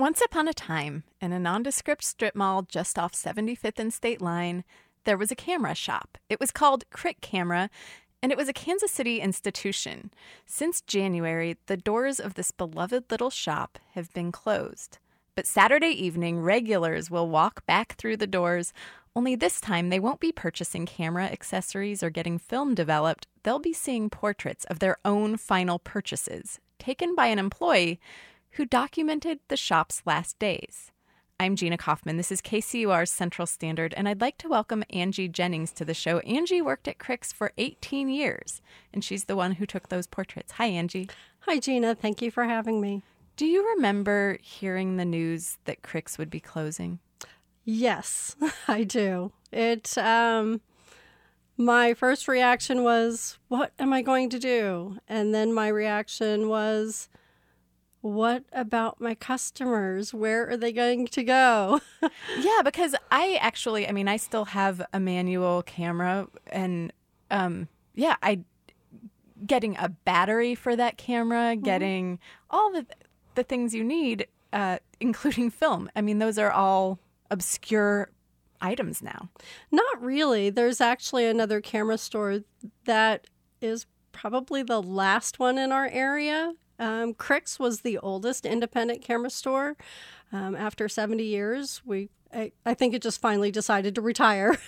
Once upon a time, in a nondescript strip mall just off 75th and State Line, there was a camera shop. It was called Crick Camera, and it was a Kansas City institution. Since January, the doors of this beloved little shop have been closed. But Saturday evening, regulars will walk back through the doors, only this time they won't be purchasing camera accessories or getting film developed. They'll be seeing portraits of their own final purchases, taken by an employee who documented the shop's last days. I'm Gina Kaufman. This is KCUR's Central Standard, and I'd like to welcome Angie Jennings to the show. Angie worked at Crick's for 18 years, and she's the one who took those portraits. Hi, Angie. Hi, Gina. Thank you for having me. Do you remember hearing the news that Crick's would be closing? Yes, I do. My first reaction was, what am I going to do? And then my reaction was, what about my customers? Where are they going to go? Yeah, because I still have a manual camera, and getting a battery for that camera, getting all the things you need, including film. I mean, those are all obscure items now. Not really. There's actually another camera store that is probably the last one in our area. Crick's was the oldest independent camera store. After 70 years, I think it just finally decided to retire.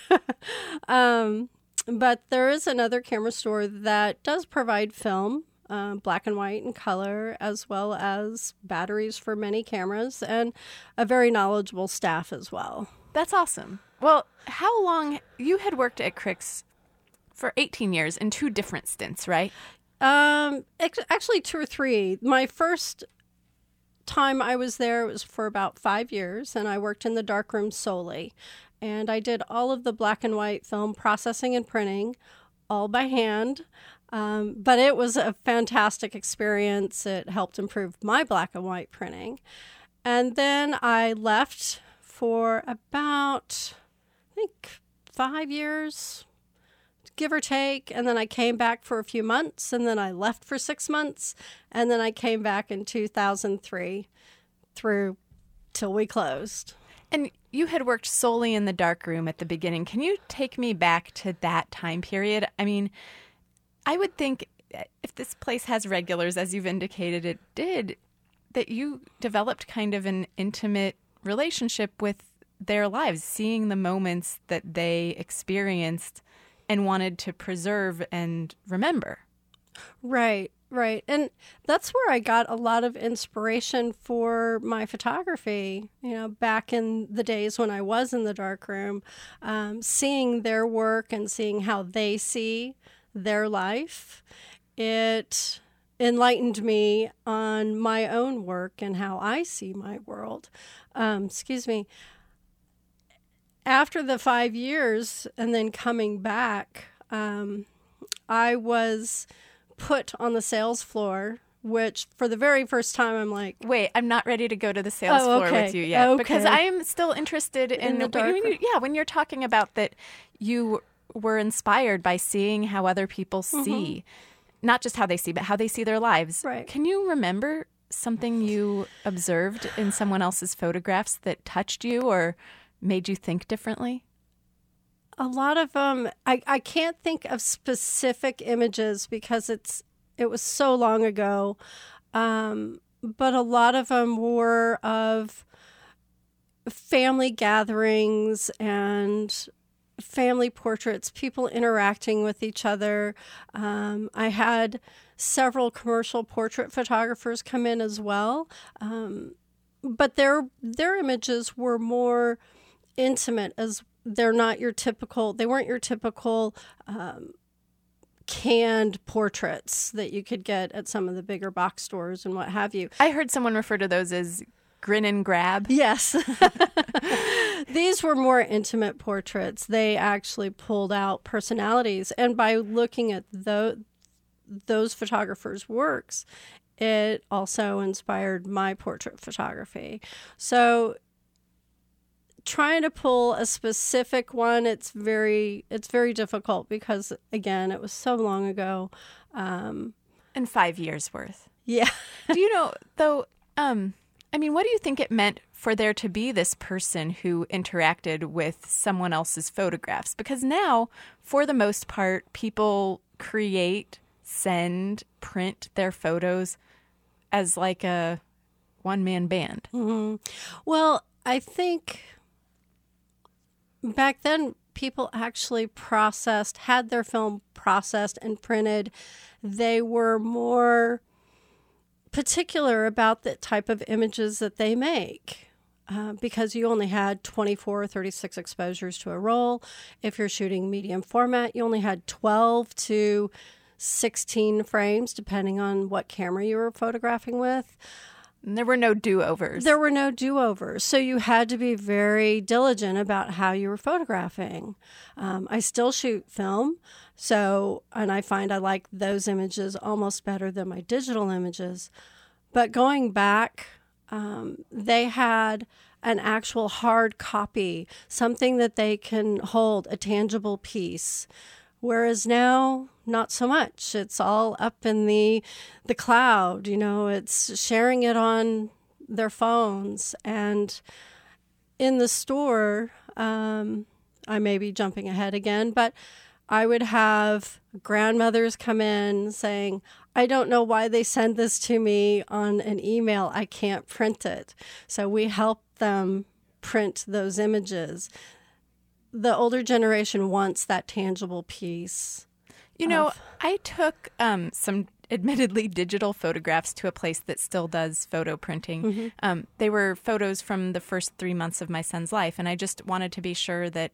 But there is another camera store that does provide film, black and white and color, as well as batteries for many cameras, and a very knowledgeable staff as well. That's awesome. Well, how long you had worked at Crick's for 18 years in two different stints, right? Actually 2 or 3. My first time I was there was for about 5 years, and I worked in the darkroom solely. And I did all of the black and white film processing and printing, all by hand. But it was a fantastic experience. It helped improve my black and white printing. And then I left for about, I think, 5 years, give or take, and then I came back for a few months, and then I left for 6 months, and then I came back in 2003 through till we closed. And you had worked solely in the darkroom at the beginning. Can you take me back to that time period? I mean, I would think if this place has regulars, as you've indicated it did, that you developed kind of an intimate relationship with their lives, seeing the moments that they experienced and wanted to preserve and remember. Right. And that's where I got a lot of inspiration for my photography, back in the days when I was in the darkroom, seeing their work and seeing how they see their life. It enlightened me on my own work and how I see my world. After the 5 years and then coming back, I was put on the sales floor, which for the very first time I'm like, wait, I'm not ready to go to the sales floor with you yet. Okay. Because I am still interested in the dark. When you're talking about that you were inspired by seeing how other people see, not just how they see, but how they see their lives. Right. Can you remember something you observed in someone else's photographs that touched you or made you think differently? A lot of them, I can't think of specific images because it was so long ago, but a lot of them were of family gatherings and family portraits, people interacting with each other. I had several commercial portrait photographers come in as well, but their images were more intimate, as they weren't your typical canned portraits that you could get at some of the bigger box stores and what have you. I heard someone refer to those as grin and grab. Yes. These were more intimate portraits. They actually pulled out personalities. And by looking at those photographers' works, it also inspired my portrait photography. So trying to pull a specific one, it's very difficult because, again, it was so long ago. And 5 years worth. Yeah. Do you know, though, I mean, what do you think it meant for there to be this person who interacted with someone else's photographs? Because now, for the most part, people create, send, print their photos as like a one-man band. Mm-hmm. Well, I think back then people actually had their film processed and printed. They were more particular about the type of images that they make because you only had 24 or 36 exposures to a roll. If you're shooting medium format, you only had 12 to 16 frames, depending on what camera you were photographing with. And there were no do-overs. There were no do-overs. So you had to be very diligent about how you were photographing. I still shoot film, and I find I like those images almost better than my digital images. But going back, they had an actual hard copy, something that they can hold, a tangible piece. Whereas now, not so much. It's all up in the cloud. It's sharing it on their phones. And in the store, I may be jumping ahead again, but I would have grandmothers come in saying, I don't know why they send this to me on an email. I can't print it. So we help them print those images. The older generation wants that tangible piece. I took some admittedly digital photographs to a place that still does photo printing. Mm-hmm. They were photos from the first 3 months of my son's life, and I just wanted to be sure that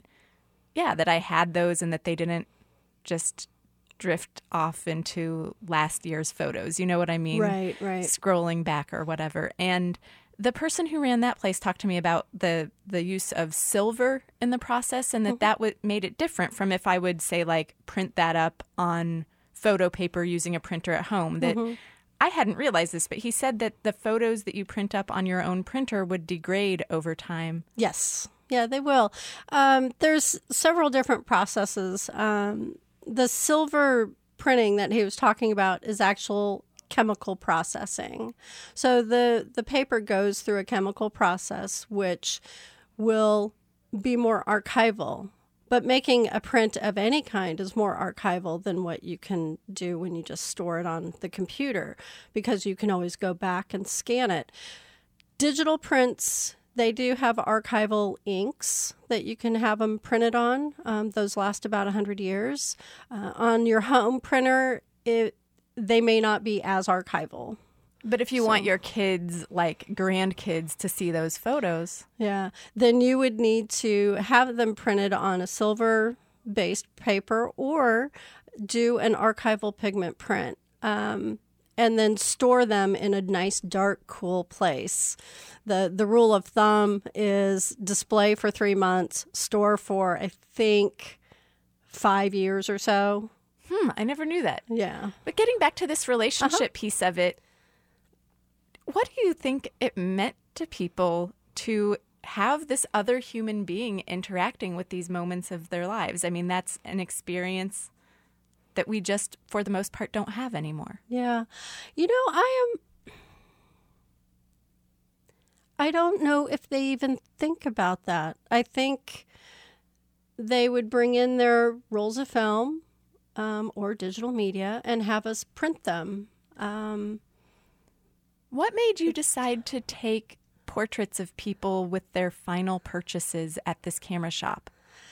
I had those and that they didn't just drift off into last year's photos. You know what I mean? Right. Scrolling back or whatever. And the person who ran that place talked to me about the use of silver in the process, and that made it different from if I would say like print that up on photo paper using a printer at home. That I hadn't realized this, but he said that the photos that you print up on your own printer would degrade over time. Yes. Yeah, they will. There's several different processes. The silver printing that he was talking about is actual chemical processing. So the paper goes through a chemical process which will be more archival. But making a print of any kind is more archival than what you can do when you just store it on the computer, because you can always go back and scan it. Digital prints, they do have archival inks that you can have them printed on. Those last about 100 years. On your home printer, they may not be as archival. But if you want your kids, like grandkids, to see those photos. Yeah, then you would need to have them printed on a silver-based paper or do an archival pigment print. And then store them in a nice, dark, cool place. The rule of thumb is display for 3 months, store for, I think, 5 years or so. I never knew that. Yeah. But getting back to this relationship piece of it, what do you think it meant to people to have this other human being interacting with these moments of their lives? I mean, that's an experience that we just, for the most part, don't have anymore. Yeah. I don't know if they even think about that. I think they would bring in their rolls of film or digital media and have us print them. What made you decide to take portraits of people with their final purchases at this camera shop?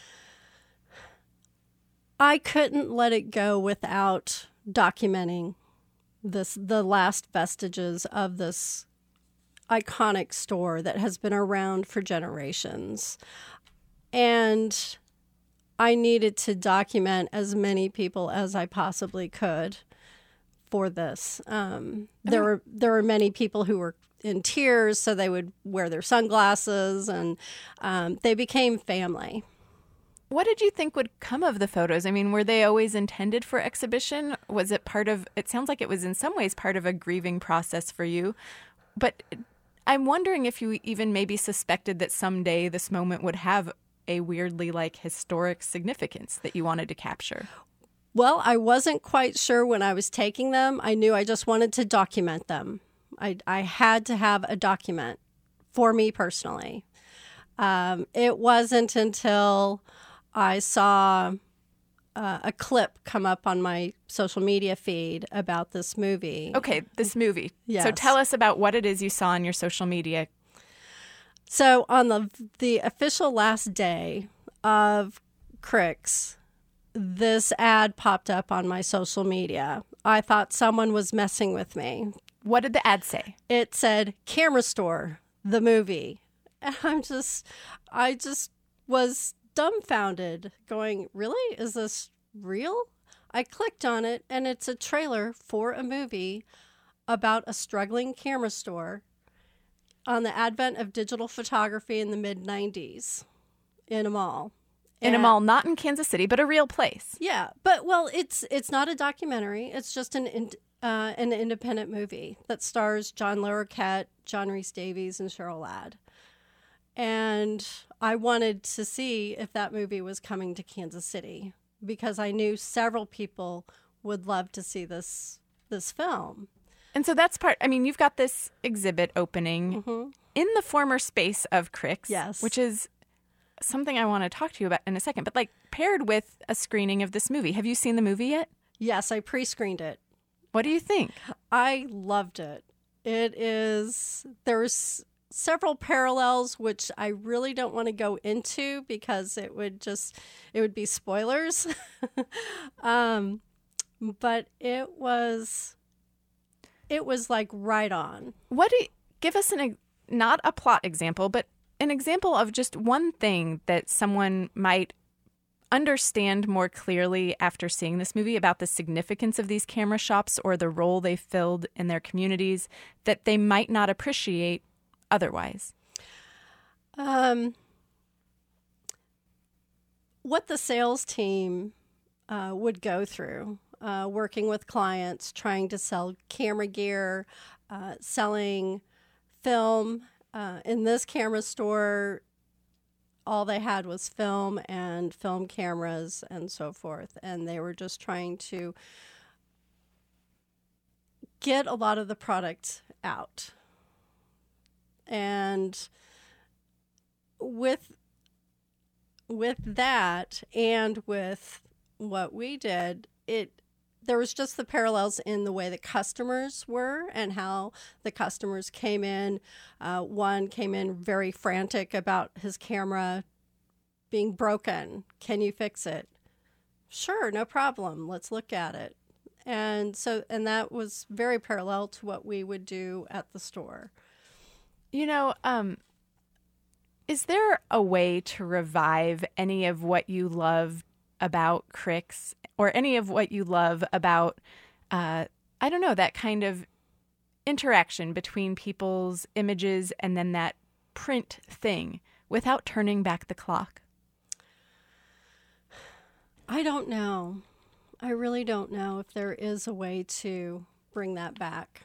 I couldn't let it go without documenting the last vestiges of this iconic store that has been around for generations. And I needed to document as many people as I possibly could for this. There were many people who were in tears, so they would wear their sunglasses, and they became family. What did you think would come of the photos? I mean, were they always intended for exhibition? Was it it sounds like it was in some ways part of a grieving process for you, but I'm wondering if you even maybe suspected that someday this moment would have a weirdly historic significance that you wanted to capture. Well, I wasn't quite sure when I was taking them. I knew I just wanted to document them. I had to have a document for me personally. It wasn't until I saw a clip come up on my social media feed about this movie. Okay, this movie. Yes. So tell us about what it is you saw on your social media. So on the official last day of Crix, this ad popped up on my social media. I thought someone was messing with me. What did the ad say? It said Camera Store, the movie. And I just was dumbfounded, going, really? Is this real? I clicked on it, and it's a trailer for a movie about a struggling camera store on the advent of digital photography in the mid-90s in a mall. In a mall, not in Kansas City, but a real place. Yeah, but, well, it's not a documentary. It's just an independent movie that stars John Larroquette, John Rhys Davies, and Cheryl Ladd. And I wanted to see if that movie was coming to Kansas City because I knew several people would love to see this film. And so that's you've got this exhibit opening in the former space of Crix, Yes. which is something I want to talk to you about in a second, but paired with a screening of this movie. Have you seen the movie yet? Yes, I pre-screened it. What do you think? I loved it. There's several parallels, which I really don't want to go into because it would be spoilers. But it was right on. Give us not a plot example, but an example of just one thing that someone might understand more clearly after seeing this movie about the significance of these camera shops or the role they filled in their communities that they might not appreciate otherwise. What the sales team would go through, working with clients, trying to sell camera gear, selling film. In this camera store, all they had was film and film cameras and so forth. And they were just trying to get a lot of the product out. And with that and with what we did, there was just the parallels in the way the customers were and how the customers came in. One came in very frantic about his camera being broken. Can you fix it? Sure, no problem. Let's look at it. And that was very parallel to what we would do at the store. Is there a way to revive any of what you love about Crix or any of what you love about, that kind of interaction between people's images and then that print thing without turning back the clock? I don't know. I really don't know if there is a way to bring that back.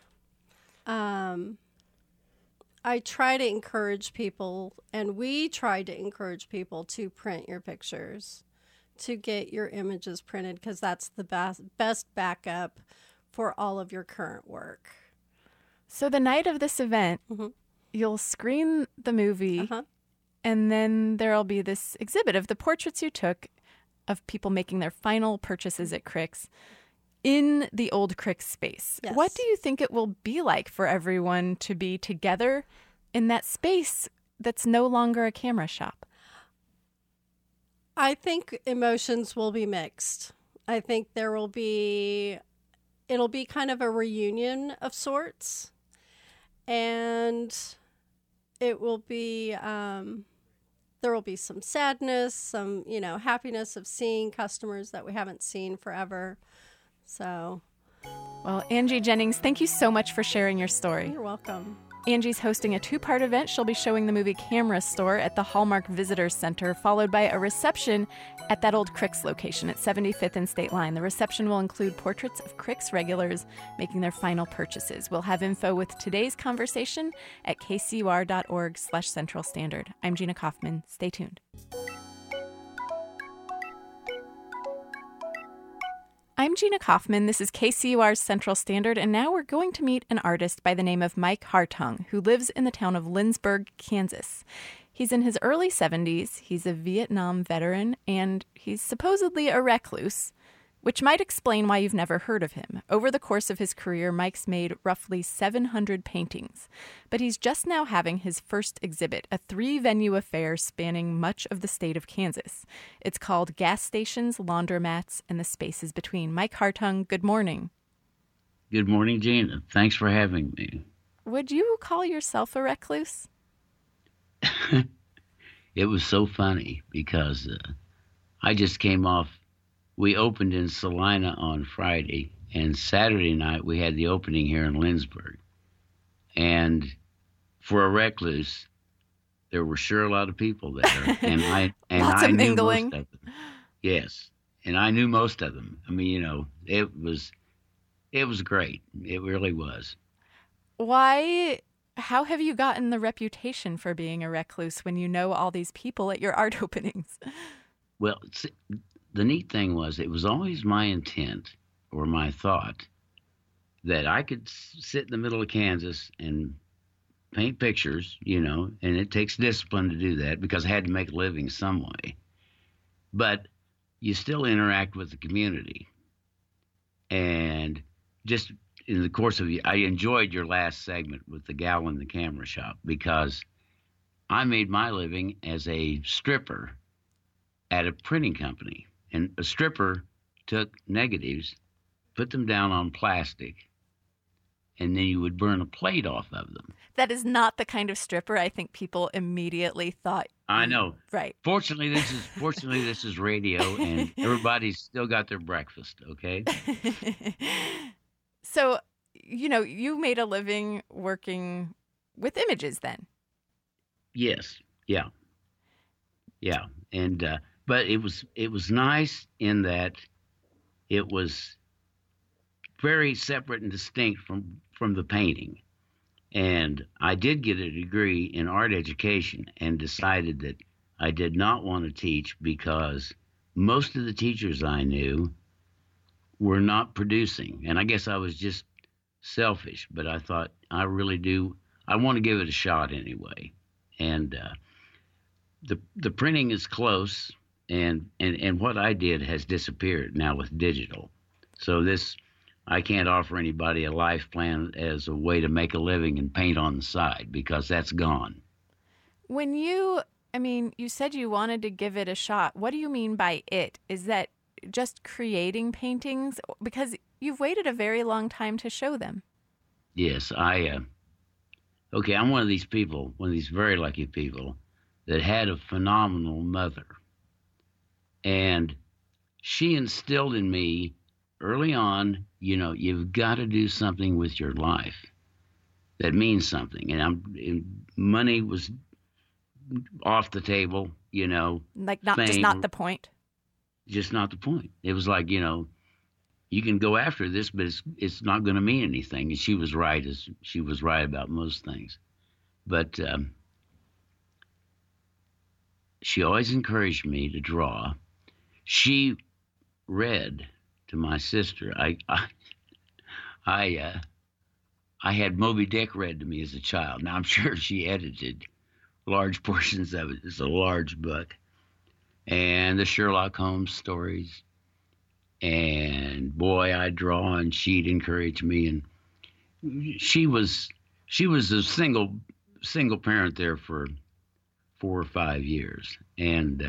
I try to encourage people, and we try to encourage people to print your pictures, to get your images printed, because that's the best backup for all of your current work. So the night of this event, you'll screen the movie, and then there'll be this exhibit of the portraits you took of people making their final purchases at Crix in the old Crix space. Yes. What do you think it will be like for everyone to be together in that space that's no longer a camera shop? I think emotions will be mixed. I think it'll be kind of a reunion of sorts. And it will be, there will be some sadness, some, happiness of seeing customers that we haven't seen forever. So. Well, Angie Jennings, thank you so much for sharing your story. You're welcome. Angie's hosting a 2-part event. She'll be showing the movie Camera Store at the Hallmark Visitor Center, followed by a reception at that old Crix location at 75th and State Line. The reception will include portraits of Crix regulars making their final purchases. We'll have info with today's conversation at kcur.org/Central Standard. I'm Gina Kaufman. Stay tuned. I'm Gina Kaufman. This is KCUR's Central Standard, and now we're going to meet an artist by the name of Mike Hartung, who lives in the town of Lindsborg, Kansas. He's in his early 70s, he's a Vietnam veteran, and he's supposedly a recluse, which might explain why you've never heard of him. Over the course of his career, Mike's made roughly 700 paintings, but he's just now having his first exhibit, a 3-venue affair spanning much of the state of Kansas. It's called Gas Stations, Laundromats, and the Spaces Between. Mike Hartung, good morning. Good morning, Gina. Thanks for having me. Would you call yourself a recluse? It was so funny because I just came off. We opened in Salina on Friday, and Saturday night we had the opening here in Lindsborg. And for a recluse, there were sure a lot of people there, and Lots of mingling. Knew most of them. Yes, and I knew most of them. I mean, it was great. It really was. Why? How have you gotten the reputation for being a recluse when you know all these people at your art openings? Well, the neat thing was it was always my intent or my thought that I could sit in the middle of Kansas and paint pictures, and it takes discipline to do that because I had to make a living some way. But you still interact with the community. And just in the course of I enjoyed your last segment with the gal in the camera shop because I made my living as a stripper at a printing company. And a stripper took negatives, put them down on plastic, and then you would burn a plate off of them. That is not the kind of stripper I think people immediately thought. I know. Right. Fortunately, this is radio, and everybody's still got their breakfast, okay? So, you made a living working with images then. Yes. Yeah. And but it was nice in that it was very separate and distinct from the painting. And I did get a degree in art education and decided that I did not want to teach because most of the teachers I knew were not producing. And I guess I was just selfish, but I thought I want to give it a shot anyway. And the printing is close, and what I did has disappeared now with digital. So I can't offer anybody a life plan as a way to make a living and paint on the side because that's gone. When you said you wanted to give it a shot. What do you mean by it? Is that just creating paintings? Because you've waited a very long time to show them. Yes, I'm one of these people, one of these very lucky people that had a phenomenal mother. And she instilled in me early on, you've got to do something with your life that means something. And money was off the table, Like just not the point. Just not the point. It was like, you can go after this, but it's not going to mean anything. And she was right, as she was right about most things. But she always encouraged me to draw. She read to my sister. I had Moby Dick read to me as a child. Now I'm sure she edited large portions of it. It's a large book, and the Sherlock Holmes stories. And boy, I draw, and she'd encourage me. And she was a single parent there for 4 or 5 years, and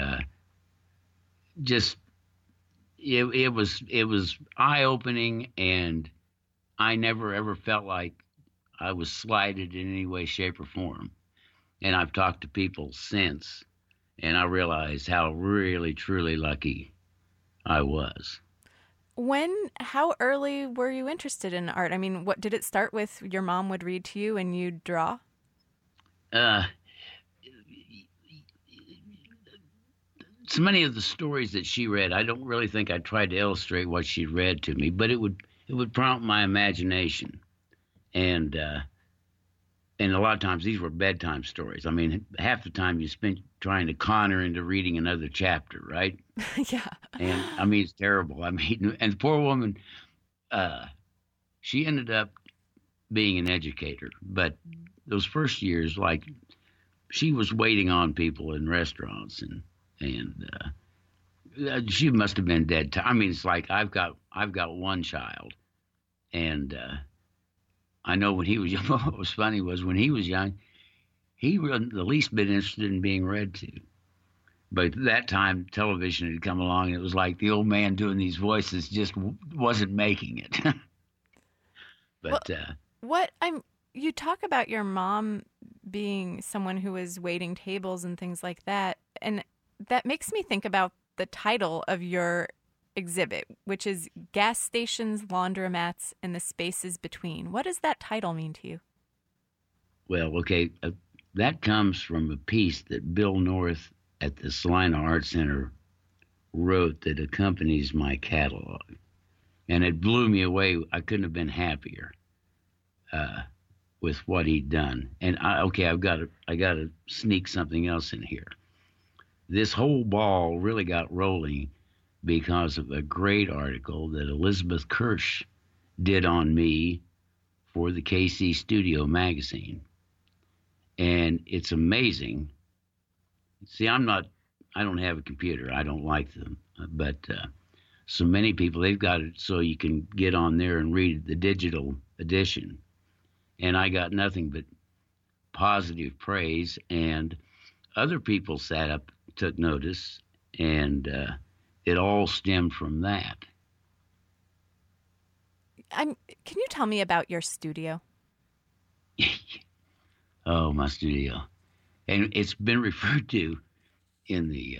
it was eye-opening, and I never ever felt like I was slighted in any way, shape, or form. And I've talked to people since, and I realized how really, truly lucky I was. How early were you interested in art? I mean, what did it start with? Your mom would read to you and you'd draw? So many of the stories that she read, I don't really think I tried to illustrate what she read to me, but it would prompt my imagination. And and a lot of times these were bedtime stories. I mean, half the time you spent trying to con her into reading another chapter, right? Yeah. And I mean, it's terrible. I mean, and the poor woman, she ended up being an educator, but those first years, like, she was waiting on people in restaurants, and she must have been dead. I mean, it's like I've got one child, and I know when he was young. What was funny was when he was young, he wasn't the least bit interested in being read to. But at that time, television had come along, and it was like the old man doing these voices just wasn't making it. But you talk about your mom being someone who was waiting tables and things like that, and that makes me think about the title of your exhibit, which is Gas Stations, Laundromats, and the Spaces Between. What does that title mean to you? Well, okay, that comes from a piece that Bill North at the Salina Art Center wrote that accompanies my catalog. And it blew me away. I couldn't have been happier with what he'd done. And I got to sneak something else in here. This whole ball really got rolling because of a great article that Elizabeth Kirsch did on me for the KC Studio magazine. And it's amazing. See, I don't have a computer. I don't like them. But so many people, they've got it so you can get on there and read the digital edition. And I got nothing but positive praise. And other people sat up, took notice, and it all stemmed from that. Can you tell me about your studio? Oh, my studio. And it's been referred to in the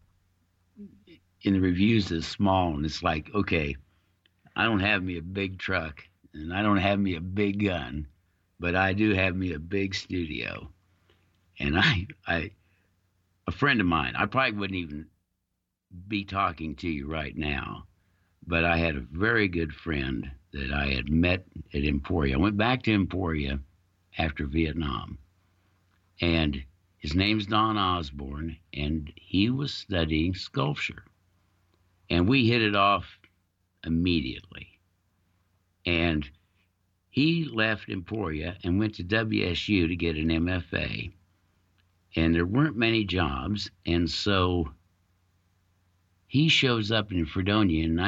reviews as small, and it's like, okay, I don't have me a big truck, and I don't have me a big gun, but I do have me a big studio. And a friend of mine, I probably wouldn't even be talking to you right now, but I had a very good friend that I had met at Emporia. I went back to Emporia after Vietnam, and his name's Don Osborne, and he was studying sculpture. And we hit it off immediately. And he left Emporia and went to WSU to get an MFA. And there weren't many jobs, and so he shows up in Fredonia in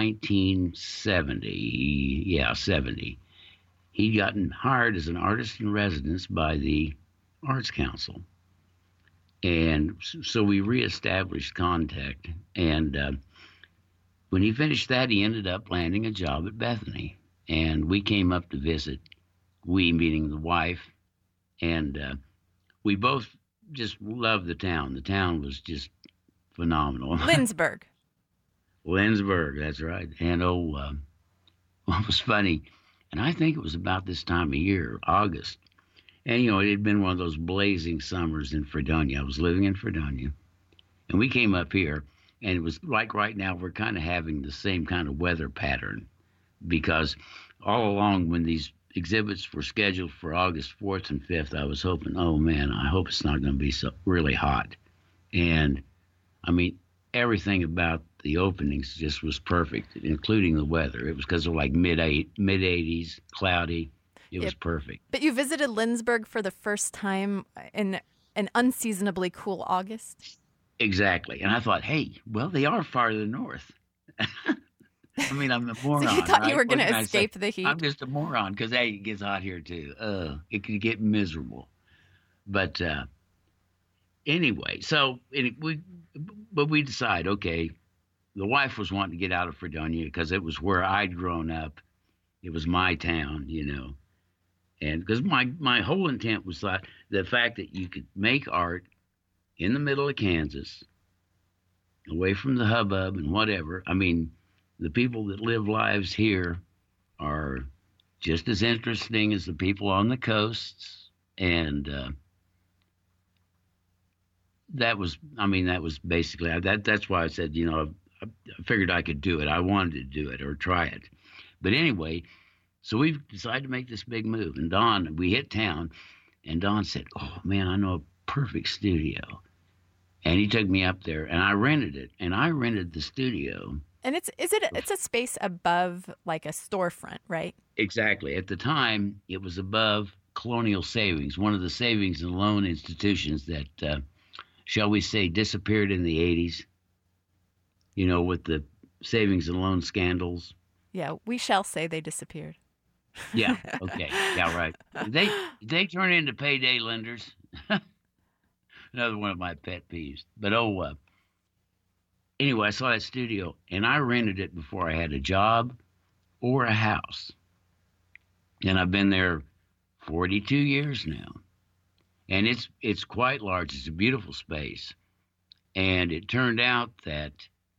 1970. 70. He'd gotten hired as an artist in residence by the Arts Council. And so we reestablished contact. And when he finished that, he ended up landing a job at Bethany. And we came up to visit, we meaning the wife. And we both just loved the town. The town was just phenomenal. Lindsborg. Lindsborg, that's right. And what was funny, and I think it was about this time of year, August. And, it had been one of those blazing summers in Fredonia. I was living in Fredonia. And we came up here, and it was like right now we're kind of having the same kind of weather pattern, because all along when these exhibits were scheduled for August 4th and 5th, I was hoping, oh, man, I hope it's not going to be so really hot. And, I mean, everything about the openings just was perfect, including the weather. It was because of like mid-80s, cloudy. It was perfect. But you visited Lindsborg for the first time in an unseasonably cool August? Exactly. And I thought, hey, well, they are farther north. I mean, I'm a moron. So you thought right? you were going to escape the heat? I'm just a moron because, hey, it gets hot here too. It could get miserable. But anyway, so we decide, okay, the wife was wanting to get out of Fredonia because it was where I'd grown up. It was my town, And because my whole intent was the fact that you could make art in the middle of Kansas, away from the hubbub and whatever. I mean, the people that live lives here are just as interesting as the people on the coasts. And that was basically, that's why I said, I figured I could do it. I wanted to do it or try it. But anyway, so we decided to make this big move. And Don, we hit town, And Don said, "Oh man, I know a perfect studio." And he took me up there, and I rented it. And I rented the studio. And it's a space above like a storefront, right? Exactly. At the time, it was above Colonial Savings, one of the savings and loan institutions that, shall we say, disappeared in the 80s, with the savings and loan scandals. Yeah, we shall say they disappeared. Yeah, okay. Yeah, right. They turn into payday lenders. Another one of my pet peeves. But anyway, I saw that studio, and I rented it before I had a job or a house. And I've been there 42 years now. And it's quite large. It's a beautiful space. And it turned out that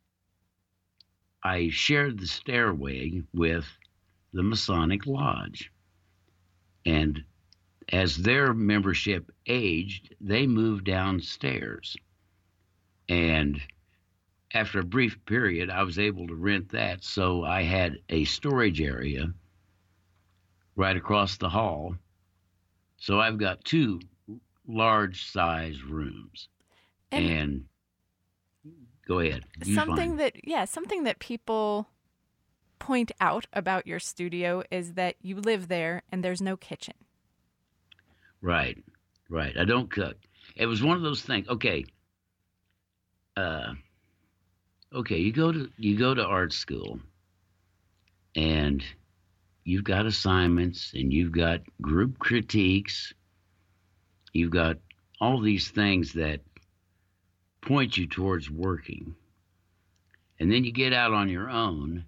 I shared the stairway with the Masonic Lodge. And as their membership aged, they moved downstairs. And after a brief period, I was able to rent that. So I had a storage area right across the hall. So I've got two large size rooms. And go ahead. Something that people point out about your studio is that you live there and there's no kitchen. Right. I don't cook. It was one of those things. Okay. You go to art school, and you've got assignments, and you've got group critiques. You've got all these things that point you towards working. And then you get out on your own,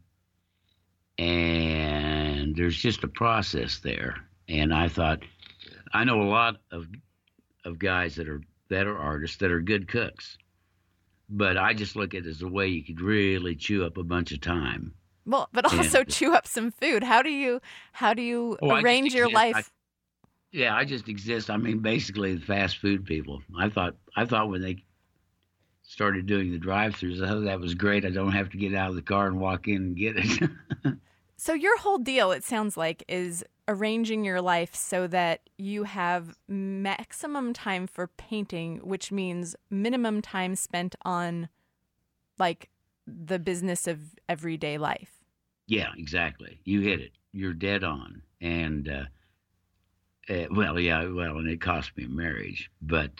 and there's just a process there. And I thought, I know a lot of guys that are artists that are good cooks, but I just look at it as a way you could really chew up a bunch of time. Well, but also chew up some food. How do you arrange your life? I just exist. I mean, basically the fast food people. I thought when they started doing the drive-thrus, oh, that was great. I don't have to get out of the car and walk in and get it. So your whole deal, it sounds like, is arranging your life so that you have maximum time for painting, which means minimum time spent on, like, the business of everyday life. Yeah, exactly. You hit it. You're dead on. And, and it cost me a marriage. But,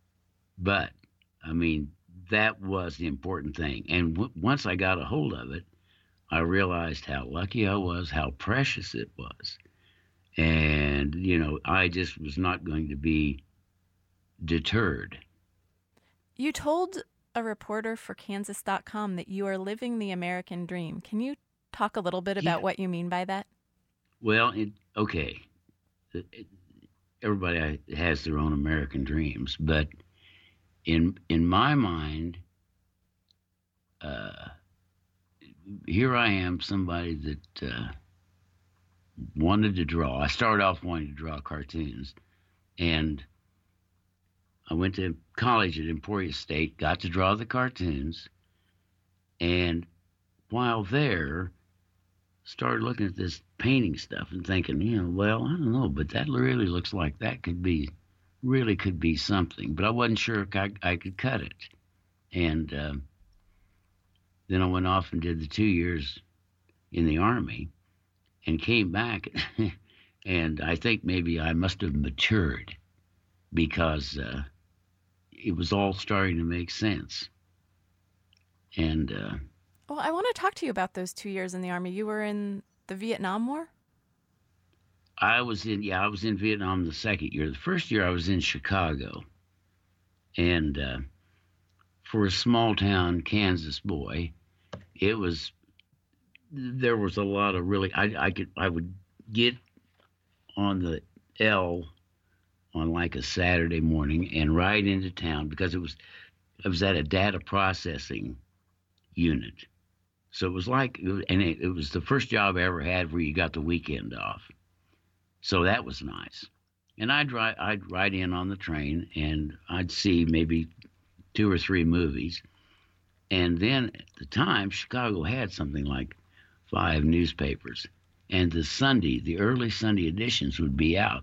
I mean, that was the important thing. And once I got a hold of it, I realized how lucky I was, how precious it was. And, I just was not going to be deterred. You told a reporter for Kansas.com that you are living the American dream. Can you talk a little bit about what you mean by that? Well, everybody has their own American dreams, but in my mind, here I am, somebody that wanted to draw. I started off wanting to draw cartoons, and I went to college at Emporia State, got to draw the cartoons, and while there, started looking at this painting stuff and thinking, I don't know, but that really looks like that could be something. But I wasn't sure if I could cut it. And then I went off and did the 2 years in the Army and came back. And I think maybe I must have matured because it was all starting to make sense. And well, I want to talk to you about those 2 years in the Army. You were in the Vietnam War? I was in Vietnam the second year. The first year I was in Chicago. And for a small town Kansas boy, there was a lot of really, I would get on the L on like a Saturday morning and ride into town because I was at a data processing unit. So it was like, and it was the first job I ever had where you got the weekend off. So that was nice. And I'd ride in on the train and I'd see maybe 2 or 3 movies. And then at the time, Chicago had something like 5 newspapers. And the early Sunday editions would be out.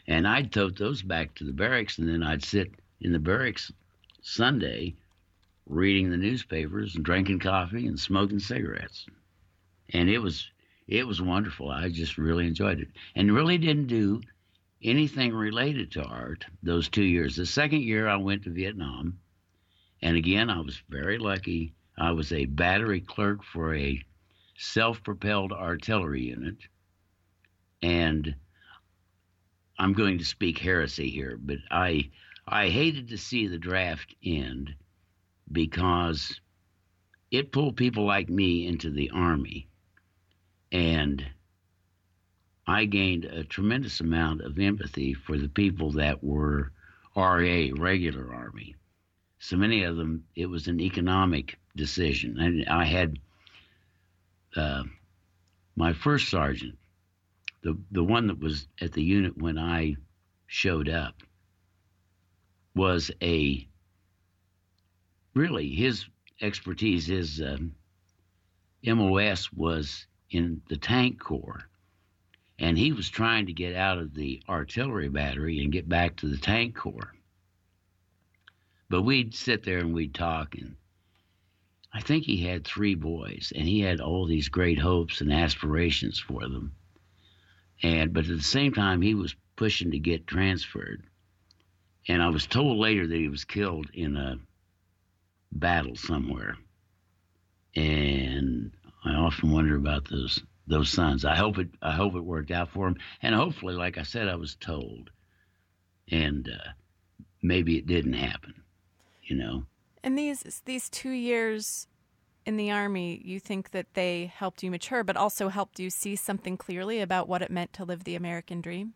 And I'd tote those back to the barracks, and then I'd sit in the barracks Sunday reading the newspapers and drinking coffee and smoking cigarettes. And it was wonderful. I just really enjoyed it, and really didn't do anything related to art those 2 years. The second year I went to Vietnam, and again I was very lucky. I was a battery clerk for a self-propelled artillery unit, and I'm going to speak heresy here, but I hated to see the draft end because it pulled people like me into the Army. And I gained a tremendous amount of empathy for the people that were RA, regular Army. So many of them, it was an economic decision. And I had my first sergeant, the one that was at the unit when I showed up, was really his expertise, his MOS was in the tank corps, and he was trying to get out of the artillery battery and get back to the tank corps. But we'd sit there and we'd talk, and I think he had 3 boys, and he had all these great hopes and aspirations for them. But at the same time, he was pushing to get transferred. And I was told later that he was killed in a battle somewhere. And I often wonder about those sons. I hope it worked out for him. And hopefully, like I said, I was told. And maybe it didn't happen, you know. And these 2 years in the Army, you think that they helped you mature, but also helped you see something clearly about what it meant to live the American dream?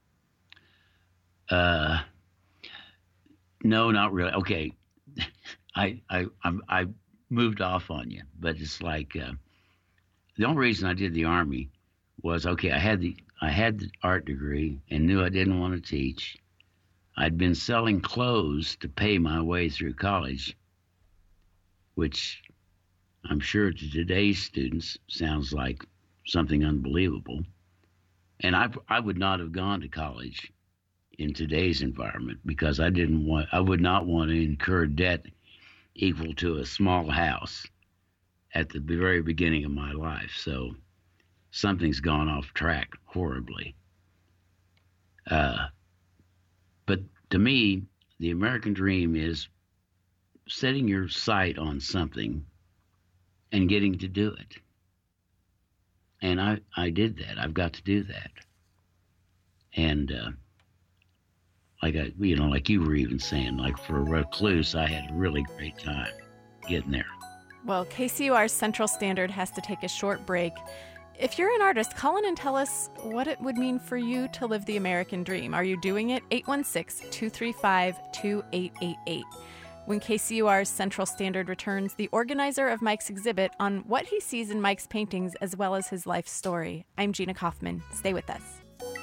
No, not really. Okay, I moved off on you, but it's like the only reason I did the Army was, okay, I had the art degree and knew I didn't want to teach. I'd been selling clothes to pay my way through college, which I'm sure to today's students sounds like something unbelievable. And I would not have gone to college in today's environment because I would not want to incur debt equal to a small house at the very beginning of my life. So something's gone off track horribly. But to me, the American dream is setting your sight on something and getting to do it. And I did that. I've got to do that. And like you were even saying, like for a recluse, I had a really great time getting there. Well, KCUR Central Standard has to take a short break. If you're an artist, call in and tell us what it would mean for you to live the American dream. Are you doing it? 816-235-2888. When KCUR Central Standard returns, the organizer of Mike's exhibit on what he sees in Mike's paintings as well as his life story. I'm Gina Kaufman. Stay with us.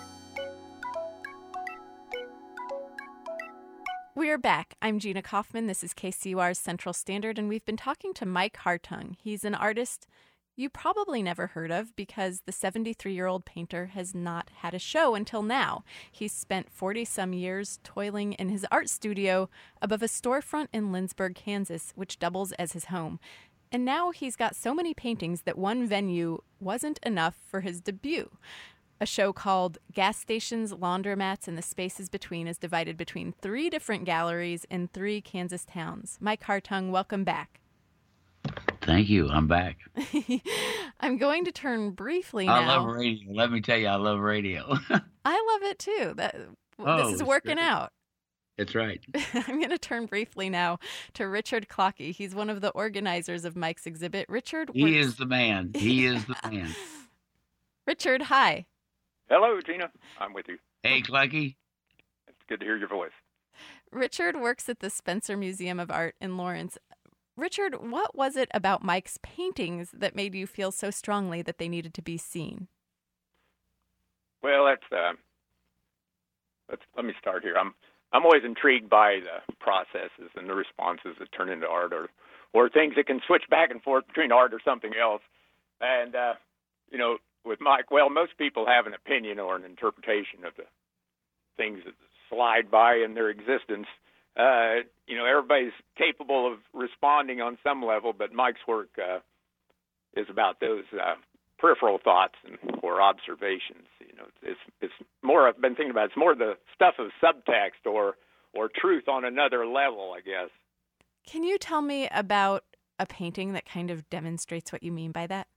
We are back. I'm Gina Kaufman. This is KCUR Central Standard, and we've been talking to Mike Hartung. He's an artist you probably never heard of because the 73-year-old painter has not had a show until now. He's spent 40-some years toiling in his art studio above a storefront in Lindsborg, Kansas, which doubles as his home. And now he's got so many paintings that one venue wasn't enough for his debut. A show called Gas Stations, Laundromats, and the Spaces Between is divided between 3 different galleries in 3 Kansas towns. Mike Hartung, welcome back. Thank you. I'm back. I'm going to turn briefly now. I love radio. Let me tell you, I love radio. I love it too. This is working great. Out. That's right. I'm going to turn briefly now to Richard Clockey. He's one of the organizers of Mike's exhibit. Richard, he is the man. He is the man. Richard, hi. Hello, Gina. I'm with you. Hey, Clockey. It's good to hear your voice. Richard works at the Spencer Museum of Art in Lawrence. Richard, what was it about Mike's paintings that made you feel so strongly that they needed to be seen? Well, let me start here. I'm always intrigued by the processes and the responses that turn into art, or things that can switch back and forth between art or something else. And with Mike, well, most people have an opinion or an interpretation of the things that slide by in their existence. Everybody's capable of responding on some level, but Mike's work is about those peripheral thoughts or observations. It's more. I've been thinking about. It's more the stuff of subtext or truth on another level, I guess. Can you tell me about a painting that kind of demonstrates what you mean by that?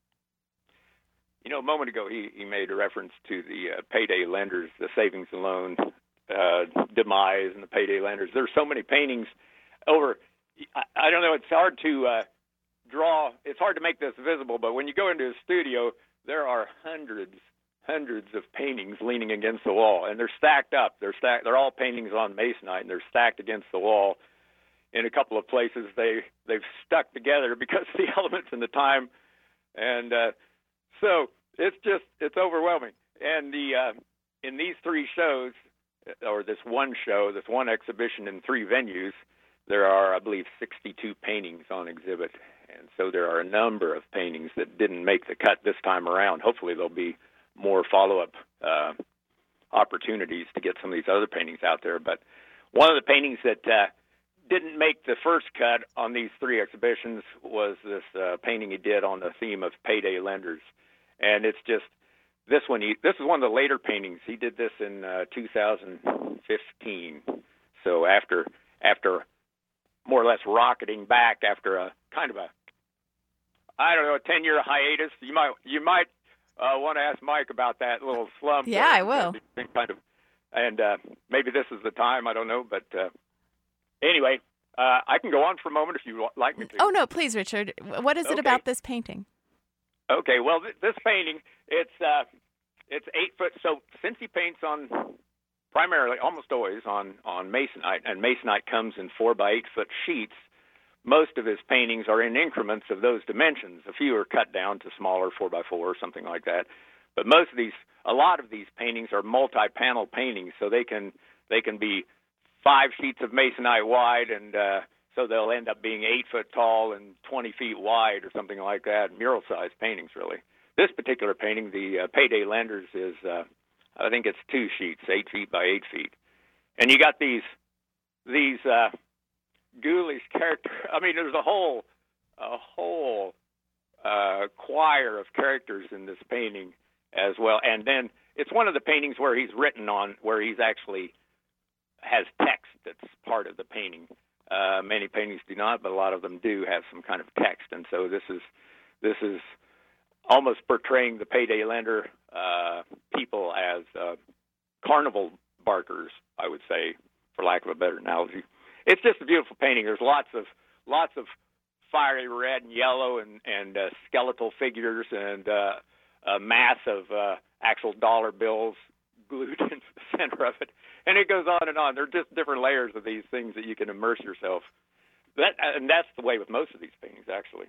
A moment ago he made a reference to the payday lenders, the savings and loan demise, and the payday lenders. There's so many paintings over. I don't know. It's hard to draw. It's hard to make this visible, but when you go into a studio, there are hundreds of paintings leaning against the wall, and they're stacked up. They're all paintings on masonite, and they're stacked against the wall. In a couple of places, they've stuck together because of the elements and the time, and so it's overwhelming. And in these three shows, or this one exhibition in three venues, there are, I believe, 62 paintings on exhibit. And so there are a number of paintings that didn't make the cut this time around. Hopefully there'll be more follow-up opportunities to get some of these other paintings out there. But one of the paintings that didn't make the first cut on these three exhibitions was this painting he did on the theme of payday lenders. And it's just, this is one of the later paintings. He did this in 2015. So after more or less rocketing back after a kind of a 10-year hiatus. You might want to ask Mike about that little slump. Yeah, I will. And maybe this is the time. I don't know, but anyway, I can go on for a moment if you like me to. Oh no, please, Richard. What is it about this painting? Okay, well, this painting, it's 8 foot. So since he paints on primarily, almost always on masonite, and masonite comes in 4 by 8 foot sheets, most of his paintings are in increments of those dimensions. A few are cut down to smaller, 4 by 4 or something like that. But a lot of these paintings are multi-panel paintings, so they can be 5 sheets of masonite wide, and so they'll end up being 8 foot tall and 20 feet wide or something like that. Mural-sized paintings, really. This particular painting, the Payday Lenders, is I think it's 2 sheets, 8 feet by 8 feet, and you got these ghoulish character. I mean, there's a whole choir of characters in this painting as well. And then it's one of the paintings where he's actually has text that's part of the painting. Many paintings do not, but a lot of them do have some kind of text. And so this is almost portraying the payday lender people as carnival barkers, I would say, for lack of a better analogy. It's just a beautiful painting. There's lots of fiery red and yellow and skeletal figures and a mass of actual dollar bills glued into the center of it. And it goes on and on. There are just different layers of these things that you can immerse yourself. And that's the way with most of these paintings, actually.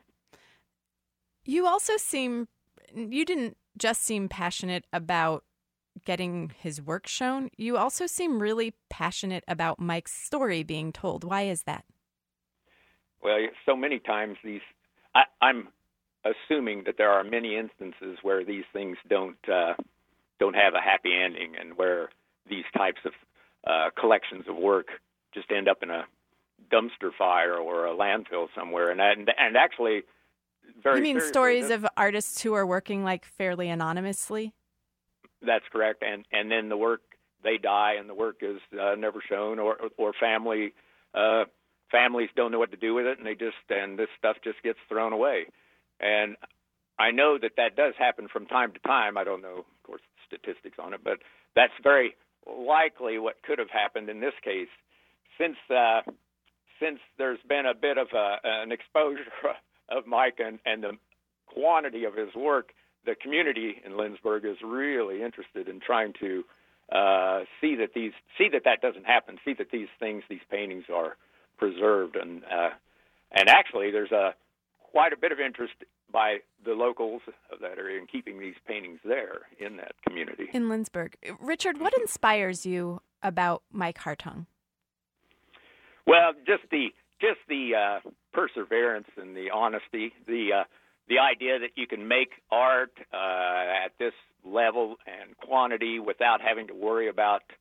You didn't just seem passionate about getting his work shown. You also seem really passionate about Mike's story being told. Why is that? Well, so many times I'm assuming that there are many instances where these things don't have a happy ending, and where these types of collections of work just end up in a dumpster fire or a landfill somewhere. And actually, very. You mean stories of artists who are working like fairly anonymously? That's correct, and then the work, they die, and the work is never shown, or families don't know what to do with it, and this stuff just gets thrown away. And I know that does happen from time to time. I don't know, of course, statistics on it, but that's very likely what could have happened in this case. Since there's been a bit of an exposure of Mike and the quantity of his work, the community in Lindsborg is really interested in trying to see that doesn't happen. See that these paintings are preserved, and actually there's quite a bit of interest by the locals of that area in keeping these paintings there in that community. In Lindsborg. Richard, what inspires you about Mike Hartung? Well, just the perseverance and the honesty, the idea that you can make art at this level and quantity without having to worry about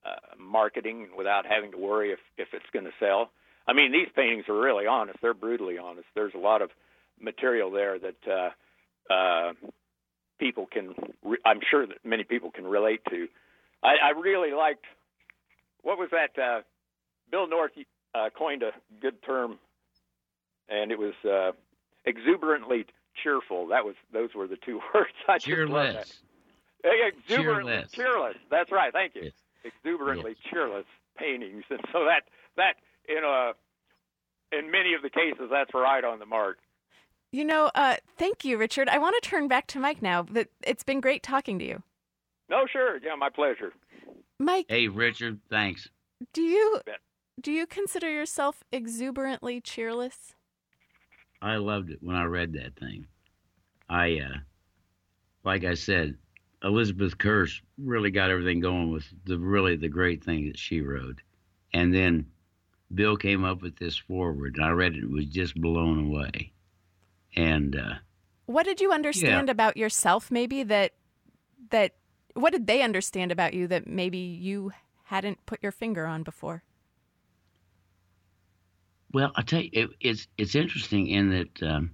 marketing without having to worry if it's going to sell. I mean, these paintings are really honest. They're brutally honest. There's a lot of material there that people can, I'm sure that many people can relate to. I really liked, what was that? Bill North coined a good term, and it was exuberantly cheerful. Those were the two words. I just love that. Exuberantly cheerless. That's right. Thank you. Yes. Exuberantly cheerless paintings, and so that in many of the cases, that's right on the mark. Thank you, Richard. I want to turn back to Mike now. It's been great talking to you. No, sure. Yeah, my pleasure. Mike. Hey, Richard. Thanks. Do you consider yourself exuberantly cheerless? I loved it when I read that thing. Like I said, Elizabeth Kirsch really got everything going with the great thing that she wrote. And then Bill came up with this foreword, and I read it and was just blown away. And what did you understand about yourself, maybe, that what did they understand about you that maybe you hadn't put your finger on before? Well, I tell you, it's interesting in that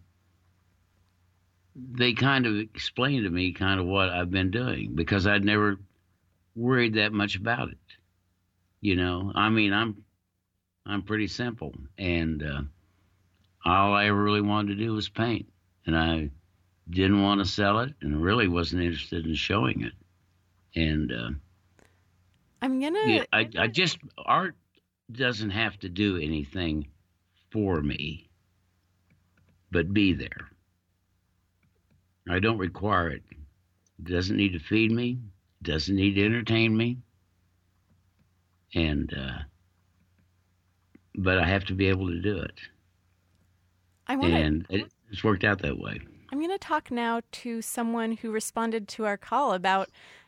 they kind of explained to me kind of what I've been doing, because I'd never worried that much about it. I mean, I'm pretty simple, and all I ever really wanted to do was paint, and I didn't want to sell it, and really wasn't interested in showing it. And art doesn't have to do anything for me, but be there. I don't require it. It doesn't need to feed me. It doesn't need to entertain me. And but I have to be able to do it. It's worked out that way. I'm going to talk now to someone who responded to our call about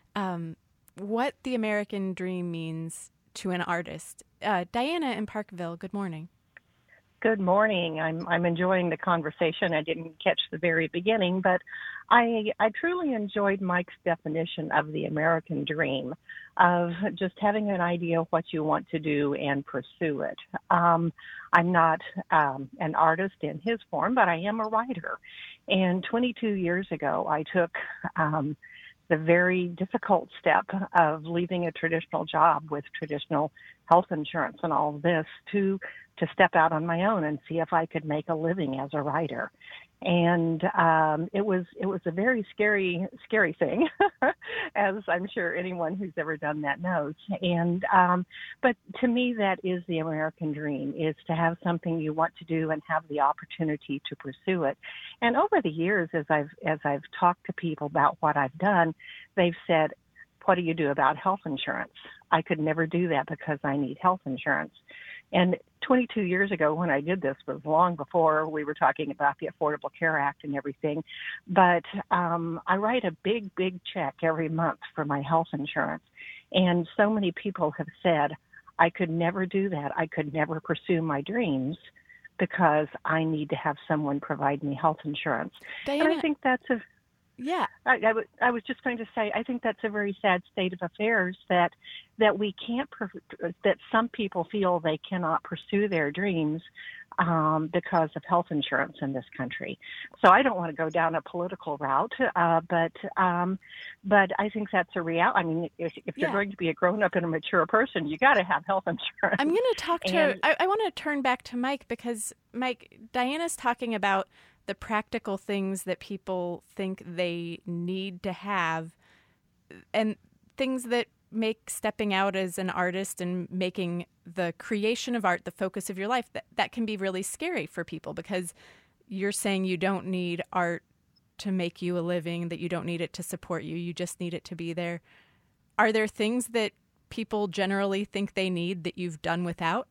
what the American dream means to an artist. Diana in Parkville, good morning. Good morning. I'm enjoying the conversation. I didn't catch the very beginning, but I truly enjoyed Mike's definition of the American dream, of just having an idea of what you want to do and pursue it. I'm not an artist in his form, but I am a writer. And 22 years ago, I took the very difficult step of leaving a traditional job with traditional health insurance and all of this to step out on my own and see if I could make a living as a writer. And it was a very scary thing, as I'm sure anyone who's ever done that knows. And but to me, that is the American dream, is to have something you want to do and have the opportunity to pursue it. And over the years, as I've talked to people about what I've done, they've said, "What do you do about health insurance?" I could never do that because I need health insurance. And 22 years ago when I did this was long before we were talking about the Affordable Care Act and everything. But I write a big check every month for my health insurance. And so many people have said, I could never do that. I could never pursue my dreams because I need to have someone provide me health insurance. Diana, and I think that's yeah. I was just going to say, I think that's a very sad state of affairs that we can't, that some people feel they cannot pursue their dreams because of health insurance in this country. So I don't want to go down a political route, but I think that's a reality. I mean, if you're going to be a grown-up and a mature person, you got to have health insurance. I'm going to talk to, I want to turn back to Mike, because Mike, Diana's talking about the practical things that people think they need to have, and things that make stepping out as an artist and making the creation of art the focus of your life, that can be really scary for people, because you're saying you don't need art to make you a living, that you don't need it to support you, you just need it to be there. Are there things that people generally think they need that you've done without?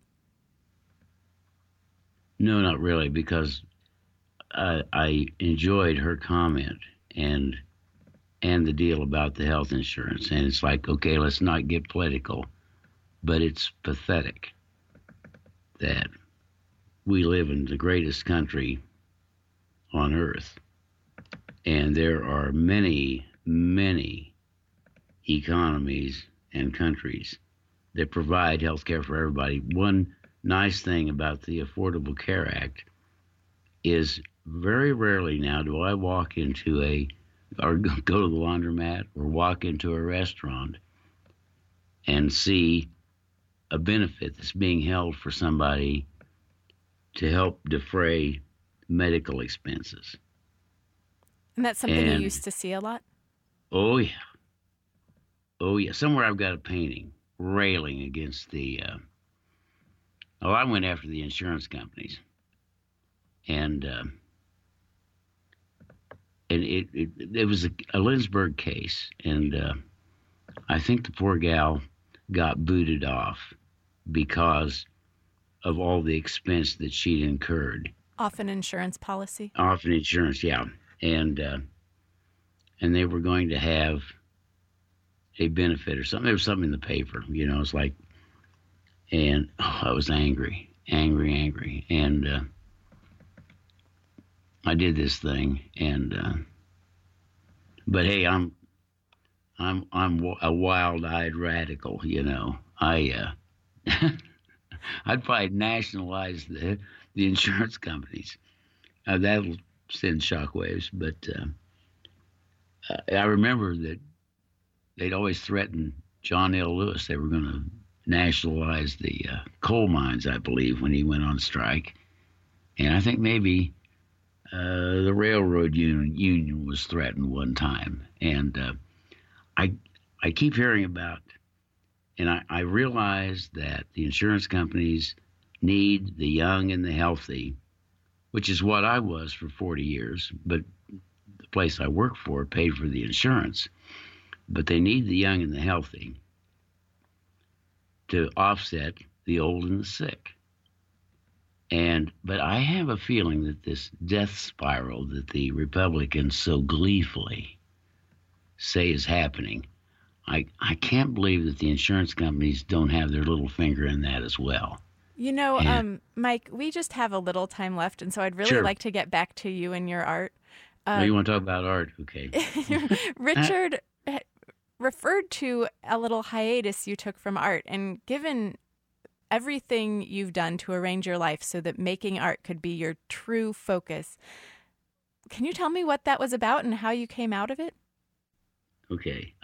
No, not really, because I enjoyed her comment and the deal about the health insurance. And it's like, okay, let's not get political, but it's pathetic that we live in the greatest country on earth, and there are many, many economies and countries that provide health care for everybody. One nice thing about the Affordable Care Act is very rarely now do I walk into or go to the laundromat or walk into a restaurant and see a benefit that's being held for somebody to help defray medical expenses. And that's something you used to see a lot? Oh, yeah. Oh, yeah. Somewhere I've got a painting railing against I went after the insurance companies. And it was a Lynchburg case. And I think the poor gal got booted off because of all the expense that she'd incurred. Off an insurance policy? Off an insurance, yeah. And they were going to have a benefit or something. There was something in the paper, it's like, and I was angry. And I did this thing, and but hey, I'm a wild-eyed radical, I'd probably nationalize the insurance companies. That'll send shockwaves, but I remember that they'd always threaten John L. Lewis. They were going to nationalize the coal mines, I believe, when he went on strike. And I think maybe the railroad union was threatened one time. And I keep hearing about, and I realize that the insurance companies need the young and the healthy, which is what I was for 40 years, but the place I worked for paid for the insurance. But they need the young and the healthy to offset the old and the sick. But I have a feeling that this death spiral that the Republicans so gleefully say is happening, I can't believe that the insurance companies don't have their little finger in that as well. Mike, we just have a little time left, and so I'd really like to get back to you and your art. You want to talk about art? Okay. Richard referred to a little hiatus you took from art, and given everything you've done to arrange your life so that making art could be your true focus, can you tell me what that was about and how you came out of it? Okay.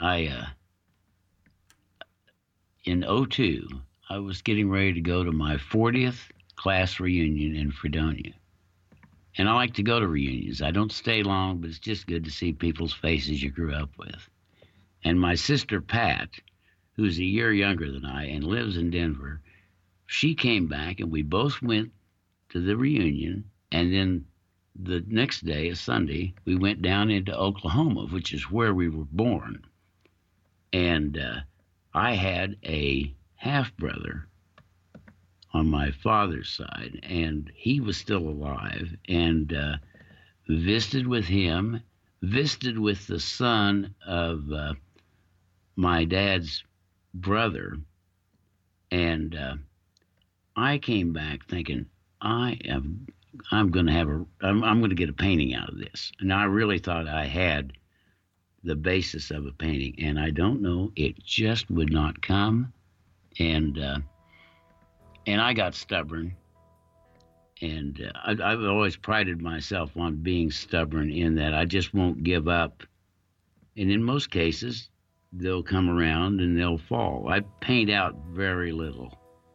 In 2002, I was getting ready to go to my 40th class reunion in Fredonia. And I like to go to reunions. I don't stay long, but it's just good to see people's faces you grew up with. And my sister Pat, who's a year younger than I and lives in Denver, she came back and we both went to the reunion. And then the next day, a Sunday, we went down into Oklahoma, which is where we were born. And I had a half-brother on my father's side, and he was still alive, and visited with him, visited with the son of my dad's brother, and I came back thinking, I'm going to get a painting out of this. And I really thought I had the basis of a painting, and I don't know, it just would not come. And I got stubborn, and I've always prided myself on being stubborn in that I just won't give up. And in most cases, they'll come around and they'll fall. I paint out very little,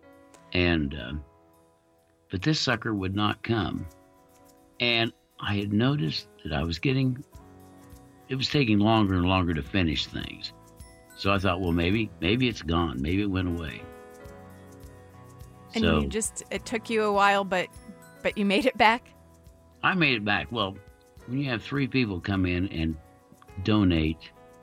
but this sucker would not come. And I had noticed that it was taking longer and longer to finish things. So I thought, well, maybe it's gone. Maybe it went away. And it took you a while, but you made it back? I made it back. Well, when you have 3 people come in and donate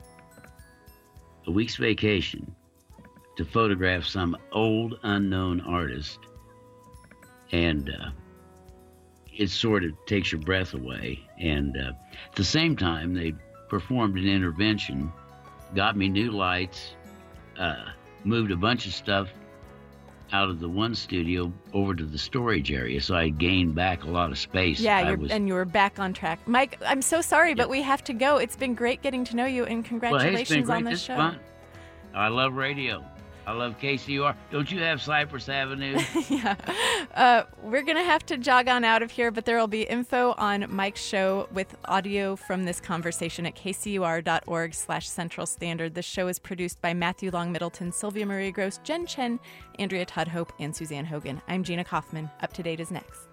a week's vacation to photograph some old unknown artist, and it sort of takes your breath away. And at the same time, they performed an intervention, got me new lights, moved a bunch of stuff out of the one studio over to the storage area, so I gained back a lot of space. Yeah, and you were back on track. Mike, I'm so sorry, but we have to go. It's been great getting to know you, and congratulations on this show. Fun. I love radio. I love KCUR. Don't you have Cypress Avenue? Yeah. We're going to have to jog on out of here, but there will be info on Mike's show with audio from this conversation at kcur.org/Central Standard. This show is produced by Matthew Long Middleton, Sylvia Marie Gross, Jen Chen, Andrea Todd Hope, and Suzanne Hogan. I'm Gina Kaufman. Up to Date is next.